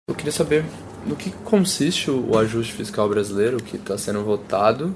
Eu queria saber no que consiste o ajuste fiscal brasileiro que está sendo votado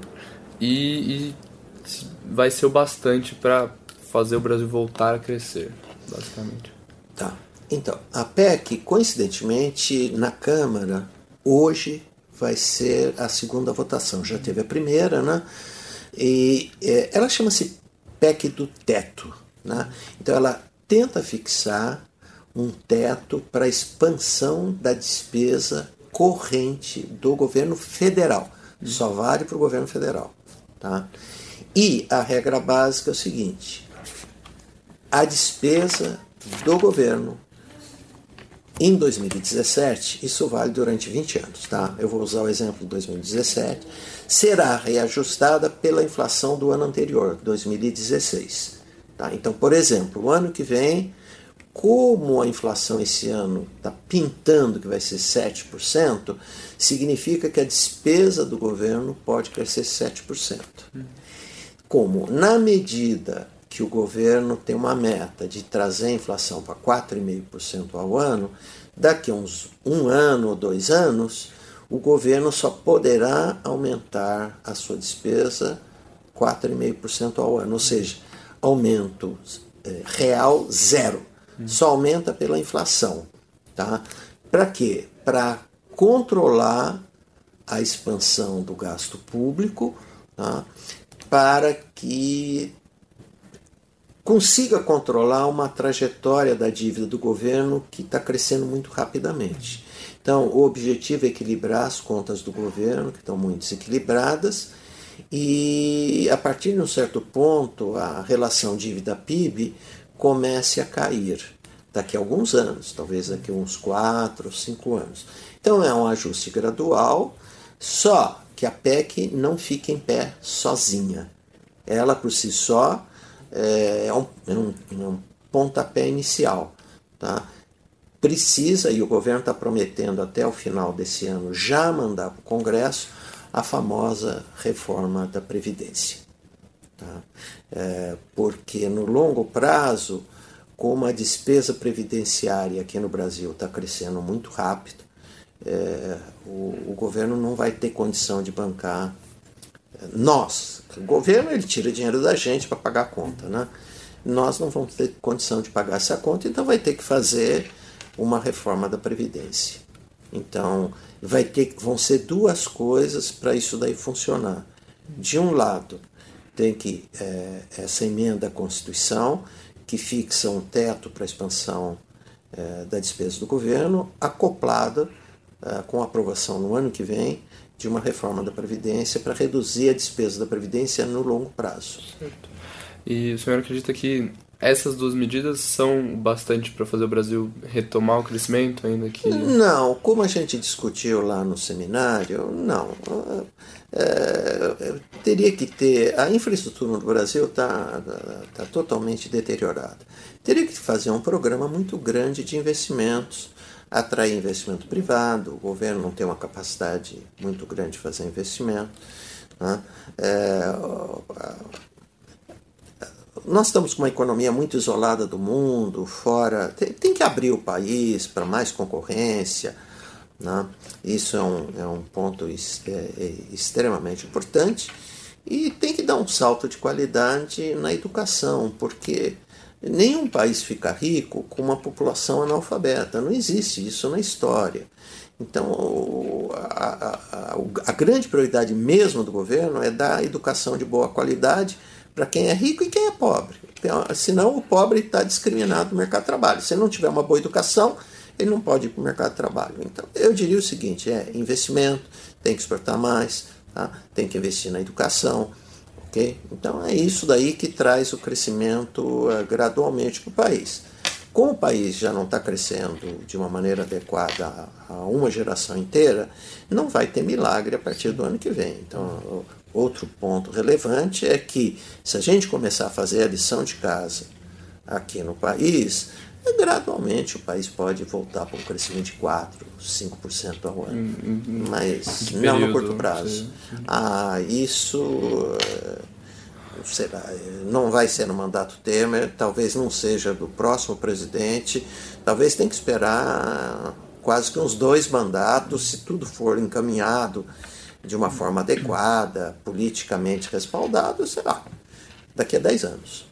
e se vai ser o bastante para fazer o Brasil voltar a crescer, basicamente. Tá. Então, a PEC, coincidentemente, na Câmara, hoje vai ser a segunda votação. Já teve a primeira, né? E ela chama-se PEC do teto, né? Então, ela tenta fixar um teto para a expansão da despesa corrente do governo federal. Só vale para o governo federal. Tá? E a regra básica é o seguinte: a despesa do governo em 2017, isso vale durante 20 anos, tá? Eu vou usar o exemplo de 2017, será reajustada pela inflação do ano anterior, 2016. Tá? Então, por exemplo, o ano que vem, como a inflação esse ano está pintando que vai ser 7%, significa que a despesa do governo pode crescer 7%. Como, na medida que o governo tem uma meta de trazer a inflação para 4,5% ao ano, daqui a um ano ou 2 anos, o governo só poderá aumentar a sua despesa 4,5% ao ano, ou seja, aumento real zero. Só aumenta pela inflação. Tá? Para quê? Para controlar a expansão do gasto público, tá? Para que consiga controlar uma trajetória da dívida do governo que está crescendo muito rapidamente. Então, o objetivo é equilibrar as contas do governo, que estão muito desequilibradas, e a partir de um certo ponto, a relação dívida-PIB comece a cair daqui a alguns anos, talvez daqui a uns 4 ou 5 anos. Então é um ajuste gradual, só que a PEC não fica em pé sozinha. Ela por si só é um pontapé inicial. Tá? Precisa, e o governo está prometendo até o final desse ano já mandar para o Congresso a famosa reforma da Previdência. Tá? Porque no longo prazo, como a despesa previdenciária aqui no Brasil está crescendo muito rápido, o governo não vai ter condição de bancar nós. O governo ele tira dinheiro da gente para pagar a conta, né? Nós não vamos ter condição de pagar essa conta, então vai ter que fazer uma reforma da Previdência. Então vão ser duas coisas para isso daí funcionar. De um lado, tem que essa emenda à Constituição, que fixa um teto para a expansão da despesa do governo, acoplada com a aprovação no ano que vem de uma reforma da Previdência para reduzir a despesa da Previdência no longo prazo. Certo. E o senhor acredita que essas duas medidas são bastante para fazer o Brasil retomar o crescimento, ainda que... Não, como a gente discutiu lá no seminário, não. Teria que ter... A infraestrutura no Brasil está totalmente deteriorada. Teria que fazer um programa muito grande de investimentos, atrair investimento privado, o governo não tem uma capacidade muito grande de fazer investimento. Né? Nós estamos com uma economia muito isolada do mundo, fora. Tem que abrir o país para mais concorrência. Né? Isso é um ponto extremamente importante. E tem que dar um salto de qualidade na educação, porque nenhum país fica rico com uma população analfabeta. Não existe isso na história. Então, a grande prioridade mesmo do governo é dar educação de boa qualidade para quem é rico e quem é pobre. Senão o pobre está discriminado no mercado de trabalho. Se ele não tiver uma boa educação, ele não pode ir para o mercado de trabalho. Então, eu diria o seguinte, investimento, tem que exportar mais, tá? Tem que investir na educação. Okay? Então, é isso daí que traz o crescimento gradualmente para o país. Como o país já não está crescendo de uma maneira adequada a uma geração inteira, não vai ter milagre a partir do ano que vem. Então, outro ponto relevante é que, se a gente começar a fazer a lição de casa aqui no país, gradualmente o país pode voltar para um crescimento de 4%, 5% ao ano. Mas não no curto prazo. Isso será, não vai ser no mandato Temer, talvez não seja do próximo presidente, talvez tenha que esperar quase que uns 2 mandatos, se tudo for encaminhado de uma forma adequada, politicamente respaldado, sei lá, daqui a 10 anos.